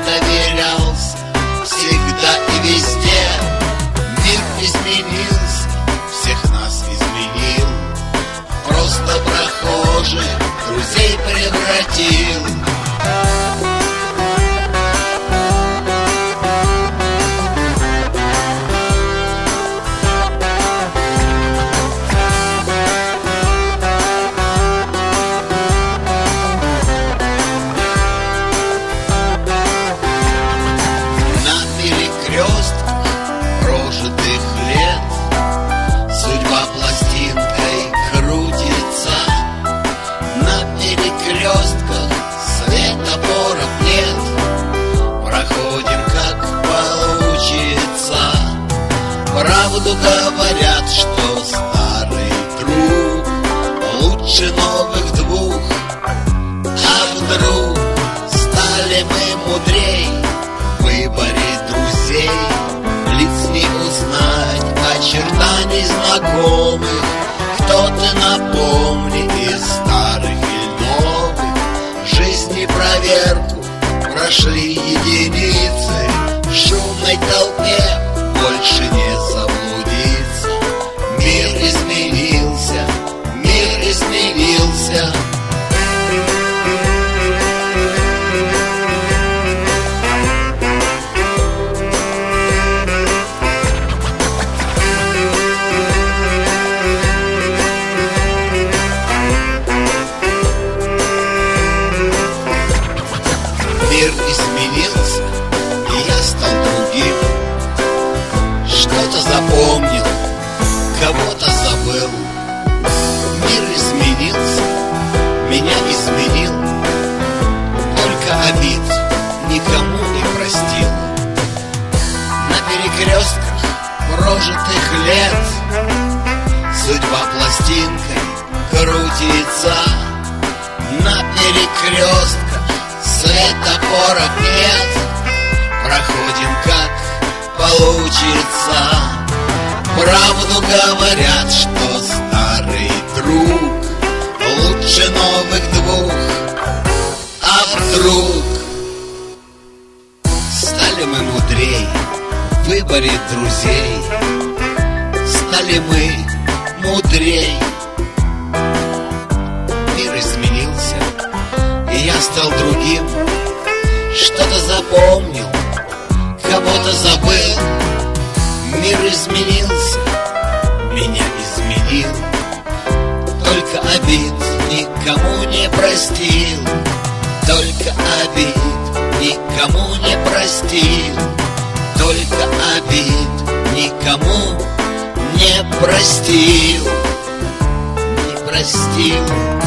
доверялся всегда и везде. Мир изменился, всех нас изменил, просто прохожих друзей превратил. Прожитых лет судьба пластинкой крутится. На перекрестках светофоров нет, проходим как получится. Правду говорят, что старый друг лучше новых двух. А вдруг стали мы мудрей в выборе друзей? Лиц не узнать, очертаний знакомых. Кто-то напомни из старых и новых. Жизни проверку прошли единицы. В шумной толпе больше не заблудиться. Мир изменился, мир изменился. Мир изменился, и я стал другим. Что-то запомнил, кого-то забыл. Мир изменился, меня изменил. Только обид никому не простил. На перекрестках прожитых лет судьба пластинкой крутится. На перекрестках светофоров нет, проходим как получится. Правду говорят, что старый друг лучше новых двух. А вдруг стали мы мудрей в выборе друзей? Стали мы мудрей. Мир изменился, и я стал другим. Что-то запомнил, кого-то забыл. Мир изменился, меня изменил. Только обид никому не простил. Только обид никому не простил. Только обид никому не простил. Не простил.